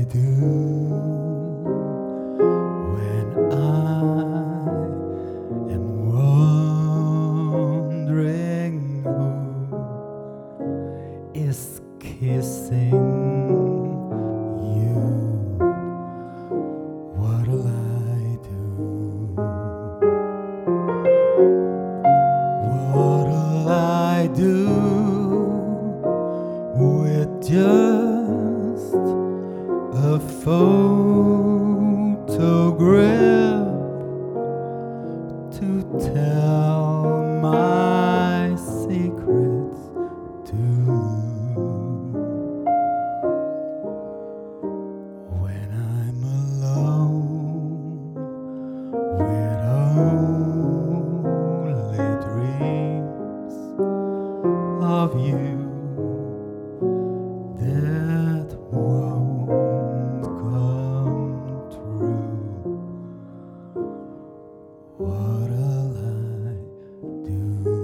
I do when I am wondering who is kissing you? What'll I do? What'll I do with just a photograph to tell my secrets to? When I'm alone with only dreams of you that won't come true, what'll I do?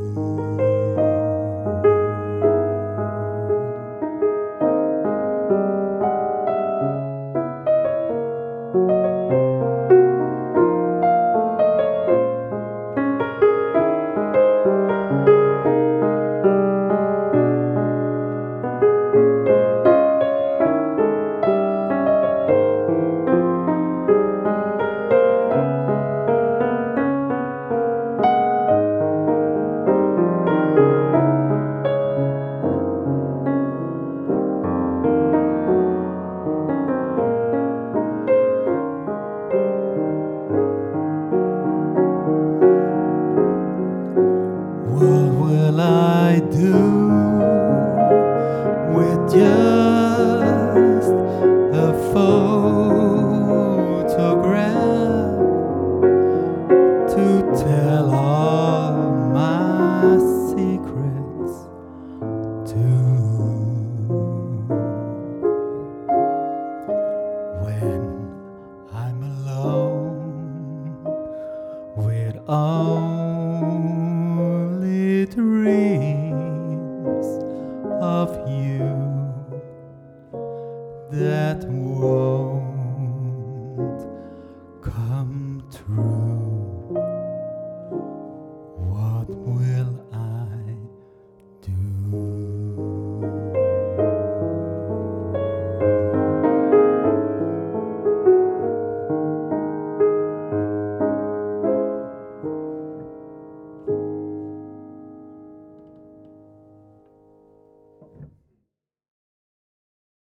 What will I do with just a photograph to tell all my secrets to? When I'm alone with only dreams of you